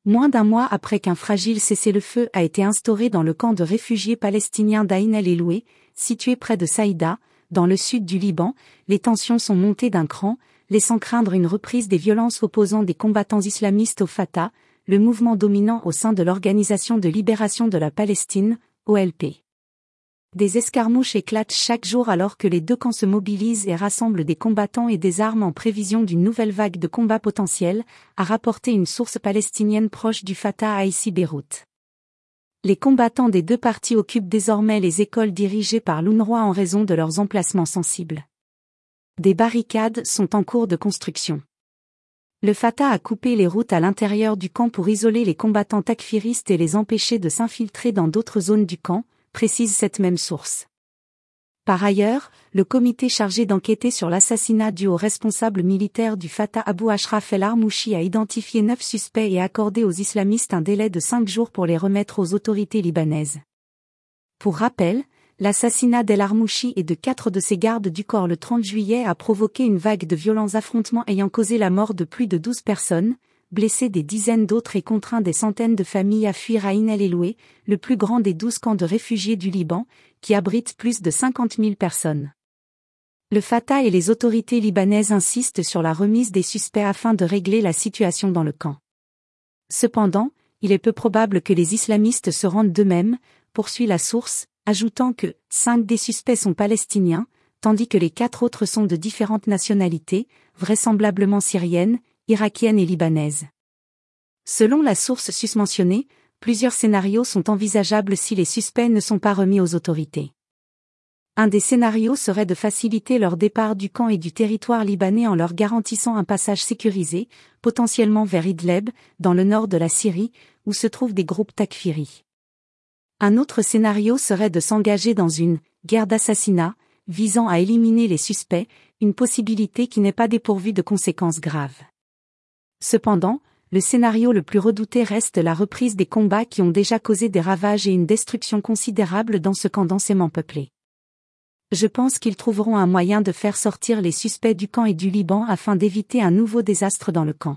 Moins d'un mois après qu'un fragile cessez-le-feu a été instauré dans le camp de réfugiés palestiniens d'Aïn el-Eloué, situé près de Saïda, dans le sud du Liban, les tensions sont montées d'un cran, laissant craindre une reprise des violences opposant des combattants islamistes au Fatah, le mouvement dominant au sein de l'Organisation de libération de la Palestine, OLP. Des escarmouches éclatent chaque jour alors que les deux camps se mobilisent et rassemblent des combattants et des armes en prévision d'une nouvelle vague de combats potentiels, a rapporté une source palestinienne proche du Fatah à ici Beyrouth. Les combattants des deux parties occupent désormais les écoles dirigées par l'UNRWA en raison de leurs emplacements sensibles. Des barricades sont en cours de construction. Le Fatah a coupé les routes à l'intérieur du camp pour isoler les combattants takfiristes et les empêcher de s'infiltrer dans d'autres zones du camp, précise cette même source. Par ailleurs, le comité chargé d'enquêter sur l'assassinat dû au responsable militaire du Fatah Abou Ashraf el-Armouchi a identifié 9 suspects et accordé aux islamistes un délai de 5 jours pour les remettre aux autorités libanaises. Pour rappel, l'assassinat d'el-Armouchi et de 4 de ses gardes du corps le 30 juillet a provoqué une vague de violents affrontements ayant causé la mort de plus de 12 personnes, blessé des dizaines d'autres et contraint des centaines de familles à fuir Aïn el-Eloué, le plus grand des 12 camps de réfugiés du Liban, qui abrite plus de 50 000 personnes. Le Fatah et les autorités libanaises insistent sur la remise des suspects afin de régler la situation dans le camp. Cependant, il est peu probable que les islamistes se rendent d'eux-mêmes, poursuit la source, ajoutant que 5 des suspects sont palestiniens, tandis que les 4 autres sont de différentes nationalités, vraisemblablement syriennes, irakienne et libanaise. Selon la source susmentionnée, plusieurs scénarios sont envisageables si les suspects ne sont pas remis aux autorités. Un des scénarios serait de faciliter leur départ du camp et du territoire libanais en leur garantissant un passage sécurisé, potentiellement vers Idleb, dans le nord de la Syrie, où se trouvent des groupes takfiris. Un autre scénario serait de s'engager dans une « guerre d'assassinat » visant à éliminer les suspects, une possibilité qui n'est pas dépourvue de conséquences graves. Cependant, le scénario le plus redouté reste la reprise des combats qui ont déjà causé des ravages et une destruction considérable dans ce camp densément peuplé. Je pense qu'ils trouveront un moyen de faire sortir les suspects du camp et du Liban afin d'éviter un nouveau désastre dans le camp.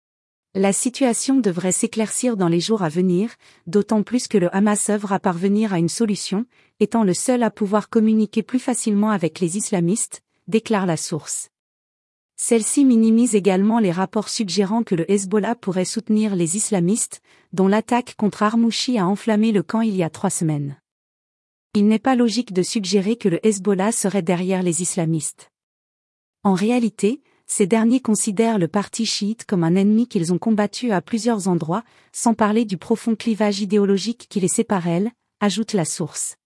La situation devrait s'éclaircir dans les jours à venir, d'autant plus que le Hamas œuvre à parvenir à une solution, étant le seul à pouvoir communiquer plus facilement avec les islamistes, déclare la source. Celle-ci minimise également les rapports suggérant que le Hezbollah pourrait soutenir les islamistes, dont l'attaque contre Armouchi a enflammé le camp il y a 3 semaines. Il n'est pas logique de suggérer que le Hezbollah serait derrière les islamistes. En réalité, ces derniers considèrent le parti chiite comme un ennemi qu'ils ont combattu à plusieurs endroits, sans parler du profond clivage idéologique qui les sépare, ajoute la source.